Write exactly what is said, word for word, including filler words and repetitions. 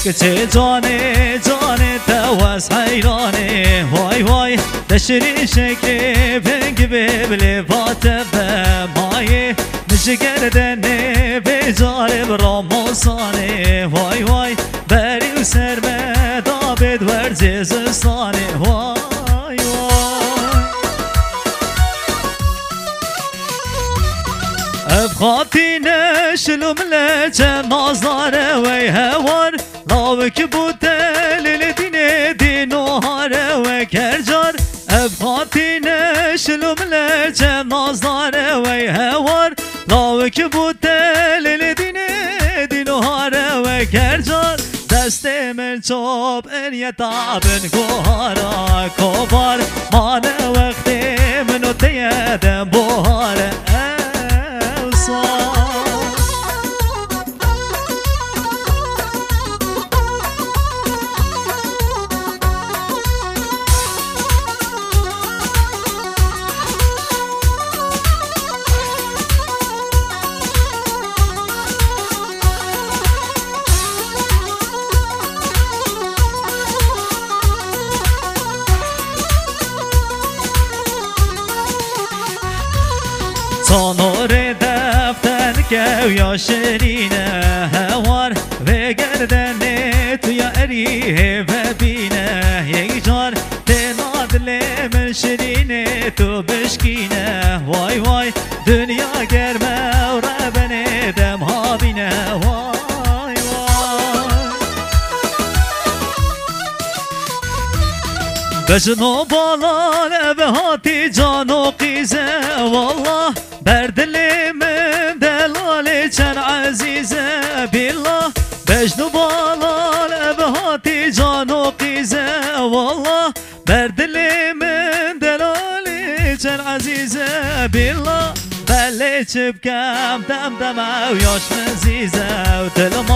که چه جانه جانه تواس حیرانه وای وای دشری شکل بنگ ببله باتبه مایه نشگردنه بجاره براموسانه وای وای بری و سرمه دابد ورزستانه وای وای افخاتی نشلوم لچه نازداره وی هوار لاوک بوده لیل دینه دینو هاره و کرجار افخاتی نشلوم لچه نازداره وی هوار لاوک بوده لیل دینه دینو هاره و کرجار دست من چوب ان یتابن گوهارا کوبار مانه وقتی منو تیدم بوهاره صنور دفتر که یا شرینه هوار و گردنه تو یا اریه ببینه یک جار تنادل من شرینه تو بشکینه وای وای دنیا گرمه و ربنه دم ها بینه وای وای بجنو بالان به هاتی جانو قیزه والله بردلی من دلالی چن عزیزه بالله بجنو بالان به هاتی جانو قیزه والله بردلی من دلالی چن عزیزه بالله بله چبکم دم دم و یاش مزیزه و دل ما